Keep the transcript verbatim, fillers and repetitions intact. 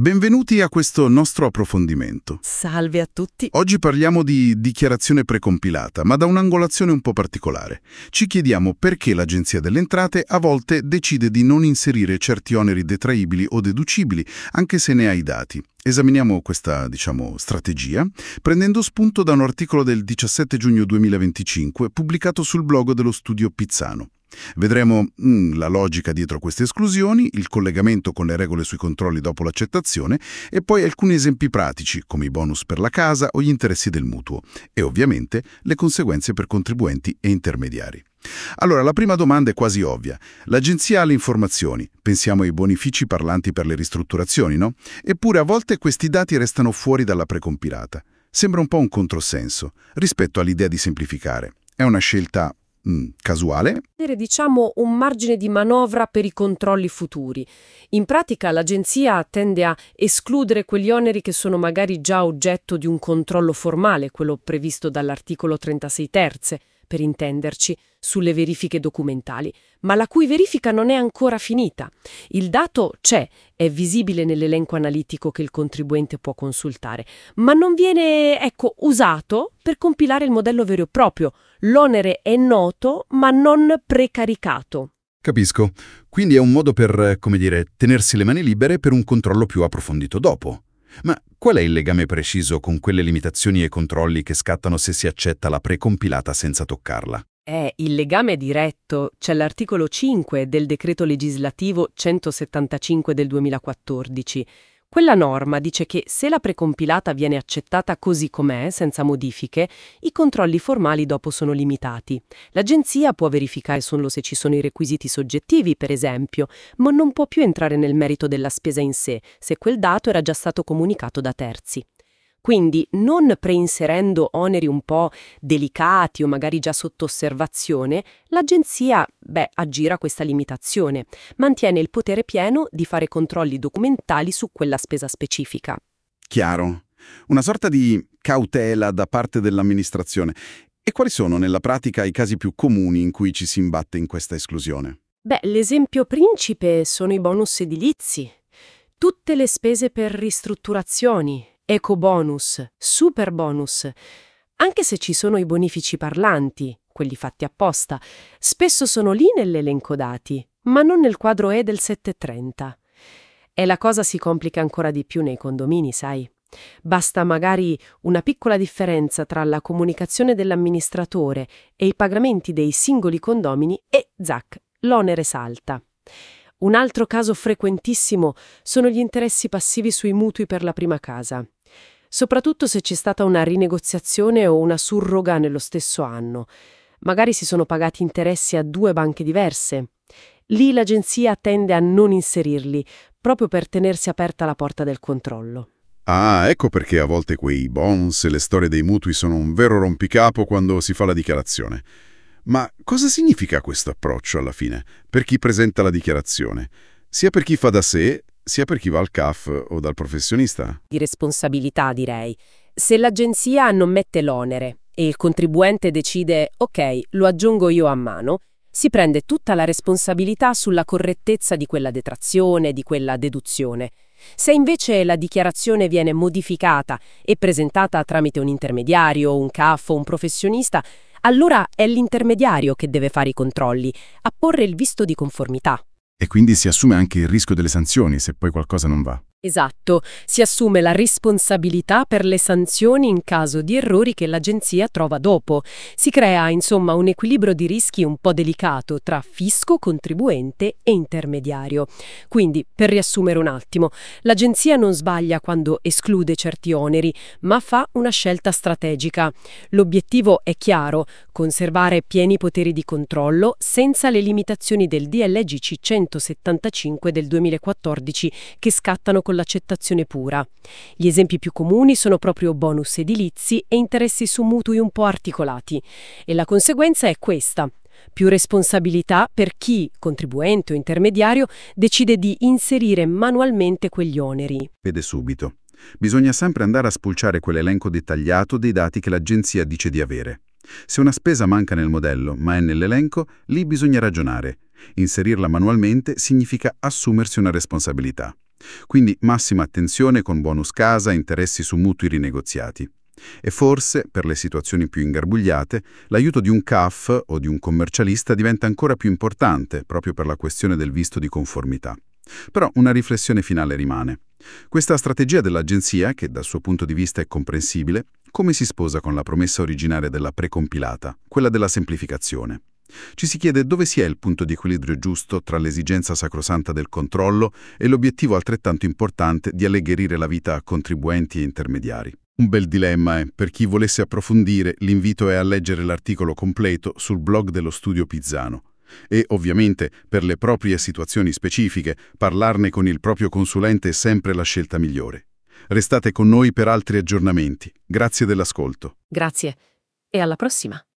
Benvenuti a questo nostro approfondimento. Salve a tutti. Oggi parliamo di dichiarazione precompilata, ma da un'angolazione un po' particolare. Ci chiediamo perché l'Agenzia delle Entrate a volte decide di non inserire certi oneri detraibili o deducibili, anche se ne ha i dati. Esaminiamo questa, diciamo, strategia prendendo spunto da un articolo del diciassette giugno duemilaventicinque pubblicato sul blog dello studio Pizzano. Vedremo mm, la logica dietro queste esclusioni, il collegamento con le regole sui controlli dopo l'accettazione e poi alcuni esempi pratici, come i bonus per la casa o gli interessi del mutuo, e ovviamente le conseguenze per contribuenti e intermediari. Allora, la prima domanda è quasi ovvia. L'agenzia ha le informazioni, pensiamo ai bonifici parlanti per le ristrutturazioni, no? Eppure a volte questi dati restano fuori dalla precompilata. Sembra un po' un controsenso rispetto all'idea di semplificare. È una scelta Mm, casuale? Diciamo un margine di manovra per i controlli futuri. In pratica l'agenzia tende a escludere quegli oneri che sono magari già oggetto di un controllo formale, quello previsto dall'articolo trentasei terze, per intenderci, sulle verifiche documentali, ma la cui verifica non è ancora finita. Il dato c'è, è visibile nell'elenco analitico che il contribuente può consultare, ma non viene, ecco, usato per compilare il modello vero e proprio. L'onere è noto, ma non precaricato. Capisco. Quindi è un modo per, come dire, tenersi le mani libere per un controllo più approfondito dopo. Ma qual è il legame preciso con quelle limitazioni e controlli che scattano se si accetta la precompilata senza toccarla? Eh, il legame è diretto. C'è l'articolo cinque del decreto legislativo centosettantacinque del duemilaquattordici. Quella norma dice che se la precompilata viene accettata così com'è, senza modifiche, i controlli formali dopo sono limitati. L'agenzia può verificare solo se ci sono i requisiti soggettivi, per esempio, ma non può più entrare nel merito della spesa in sé, se quel dato era già stato comunicato da terzi. Quindi, non preinserendo oneri un po' delicati o magari già sotto osservazione, l'agenzia, beh, aggira questa limitazione, mantiene il potere pieno di fare controlli documentali su quella spesa specifica. Chiaro. Una sorta di cautela da parte dell'amministrazione. E quali sono nella pratica i casi più comuni in cui ci si imbatte in questa esclusione? Beh, l'esempio principe sono i bonus edilizi. Tutte le spese per ristrutturazioni, ecobonus, superbonus, anche se ci sono i bonifici parlanti, quelli fatti apposta, spesso sono lì nell'elenco dati, ma non nel quadro E del settecentotrenta. E la cosa si complica ancora di più nei condomini, sai? Basta magari una piccola differenza tra la comunicazione dell'amministratore e i pagamenti dei singoli condomini e, zac, l'onere salta. Un altro caso frequentissimo sono gli interessi passivi sui mutui per la prima casa. Soprattutto se c'è stata una rinegoziazione o una surroga nello stesso anno. Magari si sono pagati interessi a due banche diverse. Lì l'agenzia tende a non inserirli, proprio per tenersi aperta la porta del controllo. Ah, ecco perché a volte quei bonus e le storie dei mutui sono un vero rompicapo quando si fa la dichiarazione. Ma cosa significa questo approccio alla fine, per chi presenta la dichiarazione? Sia per chi fa da sé, sia per chi va al C A F o dal professionista? Di responsabilità, direi. Se l'agenzia non mette l'onere e il contribuente decide «ok, lo aggiungo io a mano», si prende tutta la responsabilità sulla correttezza di quella detrazione, di quella deduzione. Se invece la dichiarazione viene modificata e presentata tramite un intermediario, un C A F o un professionista, allora è l'intermediario che deve fare i controlli, a porre il visto di conformità. E quindi si assume anche il rischio delle sanzioni se poi qualcosa non va. Esatto, si assume la responsabilità per le sanzioni in caso di errori che l'agenzia trova dopo. Si crea, insomma, un equilibrio di rischi un po' delicato tra fisco, contribuente e intermediario. Quindi, per riassumere un attimo, l'agenzia non sbaglia quando esclude certi oneri, ma fa una scelta strategica. L'obiettivo è chiaro: conservare pieni poteri di controllo senza le limitazioni del D L G C centosettantacinque del duemilaquattordici che scattano con l'accettazione pura. Gli esempi più comuni sono proprio bonus edilizi e interessi su mutui un po' articolati. E la conseguenza è questa: più responsabilità per chi, contribuente o intermediario, decide di inserire manualmente quegli oneri. Vede subito. Bisogna sempre andare a spulciare quell'elenco dettagliato dei dati che l'agenzia dice di avere. Se una spesa manca nel modello, ma è nell'elenco, lì bisogna ragionare. Inserirla manualmente significa assumersi una responsabilità. Quindi massima attenzione con bonus casa e interessi su mutui rinegoziati. E forse, per le situazioni più ingarbugliate, l'aiuto di un C A F o di un commercialista diventa ancora più importante, proprio per la questione del visto di conformità. Però una riflessione finale rimane. Questa strategia dell'agenzia, che dal suo punto di vista è comprensibile, come si sposa con la promessa originaria della precompilata, quella della semplificazione? Ci si chiede dove sia il punto di equilibrio giusto tra l'esigenza sacrosanta del controllo e l'obiettivo altrettanto importante di alleggerire la vita a contribuenti e intermediari. Un bel dilemma, eh? Per chi volesse approfondire, l'invito è a leggere l'articolo completo sul blog dello Studio Pizzano. E, ovviamente, per le proprie situazioni specifiche, parlarne con il proprio consulente è sempre la scelta migliore. Restate con noi per altri aggiornamenti. Grazie dell'ascolto. Grazie e alla prossima!